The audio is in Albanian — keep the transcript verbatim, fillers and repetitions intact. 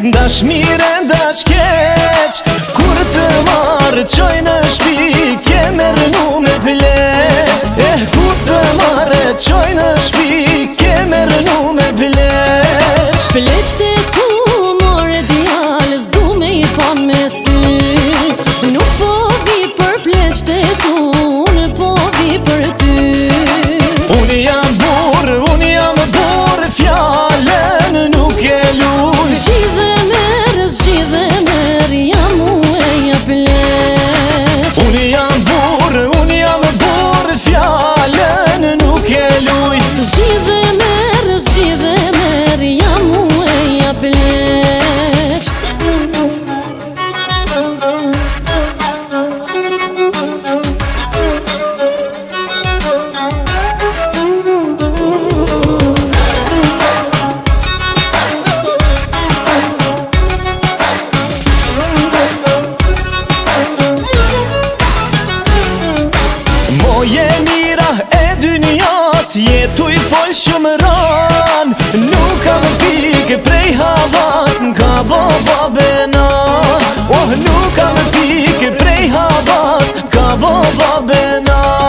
Dash mire, dash keq, kur të marrë qoj në shpi, ke mernu me pleq. Eh, kur të marrë qoj në shpi, ke mernu me pleq. Pleq të tu more djallë, s'du me i pa me sy. Nuk po vi për pleq të tu, unë po vi për ty. Unë jam burë, unë jam burë, fjallën nuk e luj. Zgjidhe merë, zgjidhe merë, jam ueja pleq. Unë jam burë, unë jam burë, fjallën nuk e luj. Zgjidhe merë, zgjidhe merë, jam ueja pleq. Moje mira e dynjas, jetuj fol shumë ran. Nuk kam pikë prej havas, n'ka boba bena. Oh, nuk kam pikë prej havas, n'ka boba bena.